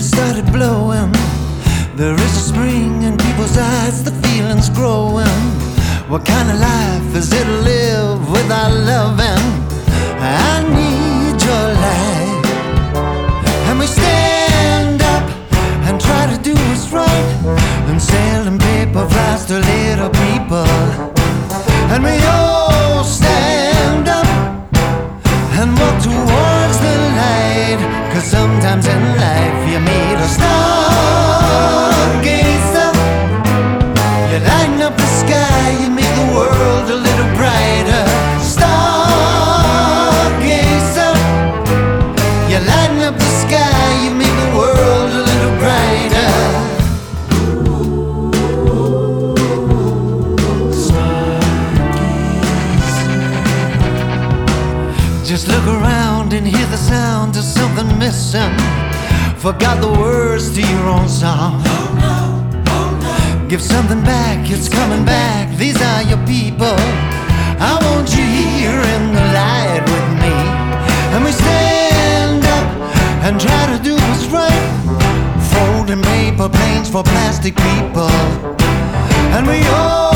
started blowing. There is a spring in people's eyes, the feeling's growing. What kind of life is it to live without loving? I need your light. And we stand up and try to do what's right, and selling paper flies to little people. And we all stand up and walk towards the light, 'cause sometimes in life you meet a stargazer. You lighten up the sky, you make the world a little brighter. Stargazer, you lighten up the sky, you make the world a little brighter. Just look around and hear the sound of something missing. Forgot the words to your own song. Give something back, it's coming back. These are your people. I want you here in the light with me. And we stand up and try to do what's right, folding paper planes for plastic people. And we all